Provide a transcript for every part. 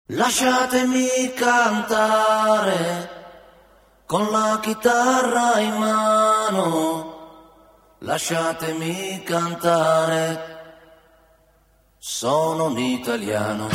Lasciatemi cantare con la chitarra in mano, lasciatemi cantare, sono un italiano.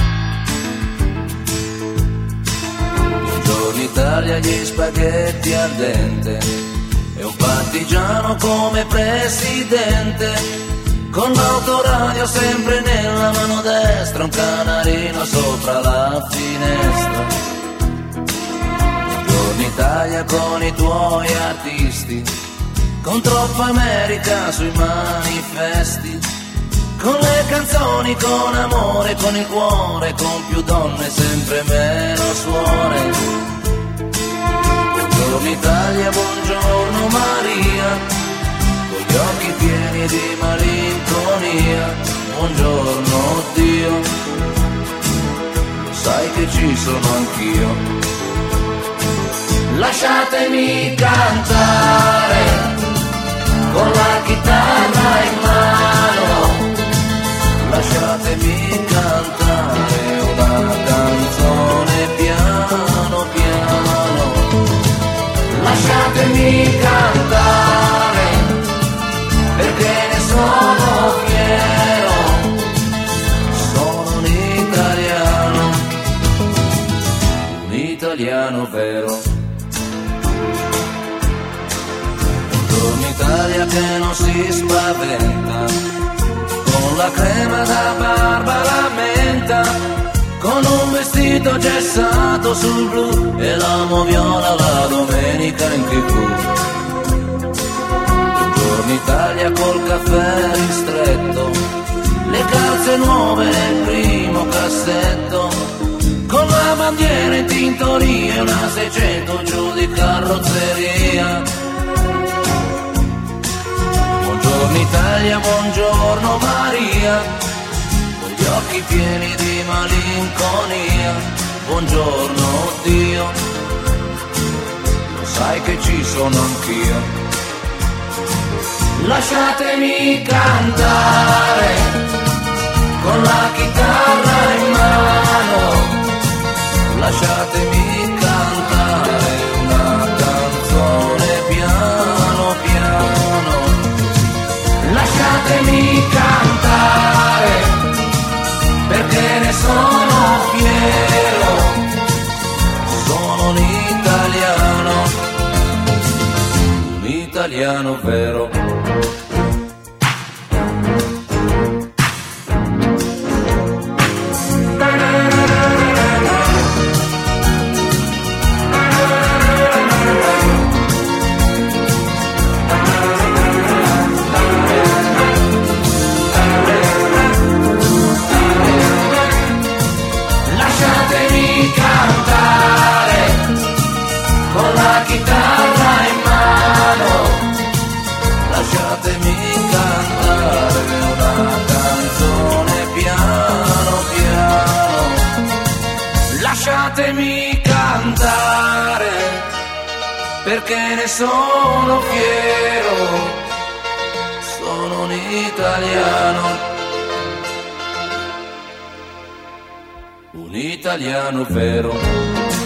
Buongiorno Italia, gli spaghetti al dente e un partigiano come presidente. Con l'autoradio sempre nella mano destra, un canarino sopra la finestra. Buongiorno Italia con i tuoi artisti, con troppa America sui manifesti, con le canzoni, con amore, con il cuore, con più donne, sempre meno suore. Buongiorno Italia, buongiorno Maria, gli occhi pieni di malinconia, buongiorno Dio, sai che ci sono anch'io. Lasciatemi cantare con la chitarra in mano, lasciatemi cantare una canzone piano piano, lasciatemi cantare perché ne sono fiero, sono un italiano vero. Buongiorno Italia che non si spaventa, con la crema da barba la menta, con un vestito gessato sul blu e l'amo viola la domenica in TV. Buongiorno Italia col caffè ristretto, le calze nuove nel primo cassetto, con la bandiera in tintoria e una 600 giù di carrozzeria. Buongiorno Italia, buongiorno Maria, con gli occhi pieni di malinconia, buongiorno Dio, lo sai che ci sono anch'io. Lasciatemi cantare con la chitarra in mano, lasciatemi cantare una canzone piano piano, lasciatemi cantare perché ne sono fiero, sono un italiano vero. Lasciatemi cantare con la chitarra in mano, lasciatemi cantare una canzone piano piano, lasciatemi cantare perché ne sono fiero, sono un italiano vero.